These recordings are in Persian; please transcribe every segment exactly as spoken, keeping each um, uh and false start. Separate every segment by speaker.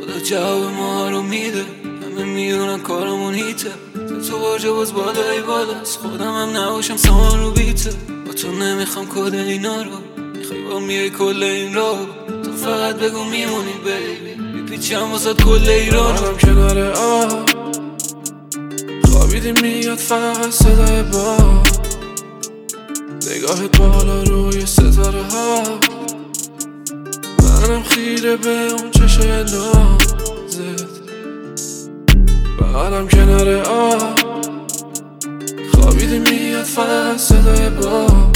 Speaker 1: خدا جواب ما رو میده، همه میدونن کارمون هیته. تو باجه باز بالای بالاست، خودم هم نباشم سامان رو بیته. با تو نمیخوام کد اینا رو، میخوای با میای کل این را. تو فقط بگو میمونی بیبی، میپیچم واسد کل ایران.
Speaker 2: منم کنار آب خوابیدی میاد فقط صدای باد، نگاهت بالا روی ستاره ها. منم خیره به اون چشای نازت. منم کنار آب خوابیدی میاد فقط صدای باد.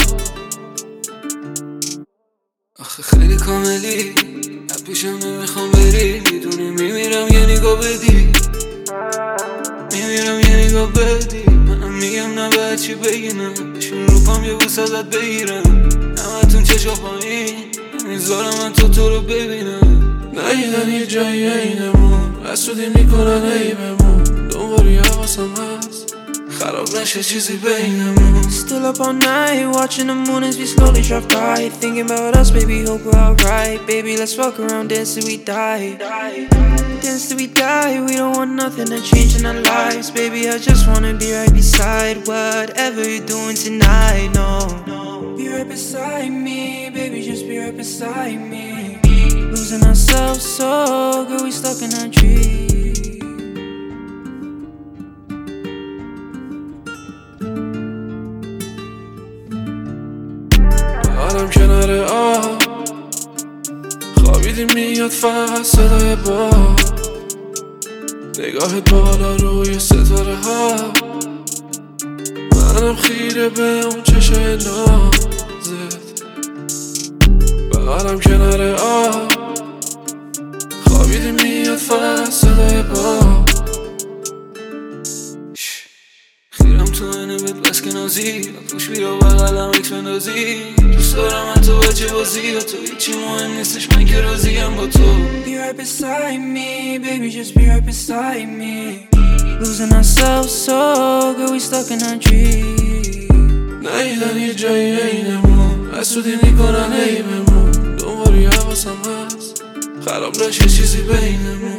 Speaker 1: آخه خیلی کاملی، پیشم نمیخوام بری، میدونی میمیرم یه نگاه بدی، میمیرم یه نگاه بدی. منم میگم نباید چی بگینم، بشین رو پام یه بوس ازت بگیرم. همتون چشا پایین نمیذارم من تو تو رو ببینم.
Speaker 2: نیدن یه جایی اینمون، حسودی میکنن ای بمون. دنبالی حواسم هست خراب نشه چیزی بینمون.
Speaker 3: Still up all night, watching the moon as we slowly drive by. Thinking about us, baby, hope we're alright. Baby, let's fuck around, dance till we die. Dance till we die, we don't want nothing to change in our lives. Baby, I just wanna be right beside whatever you're doing tonight, no. Be right beside me, baby, just be right beside me. Losing ourselves so good, we stuck in our dreams.
Speaker 2: منم کنار آب خوابیدی میاد فقط صدای باد، نگاهت بالا روی ستاره ها. منم خیره به اون چشای نازت. منم کنار آب خوابیدی میاد فقط صدای باد.
Speaker 1: خیرم تو اینه بهت بس که نازی، پوش بیا بغلم اکس بندازی. دوست دارم من تو بچه بازی و تو هیچی مهم نیستش، من که راضیم با تو.
Speaker 3: Be right beside me, baby, just be right beside me. Losing ourselves so good, we stuck in our dreams.
Speaker 2: نیدن یه جایی اینمون، حسودی میکنن ای بمون. دنبالی حواسم هست خراب نشه چیزی بینمون.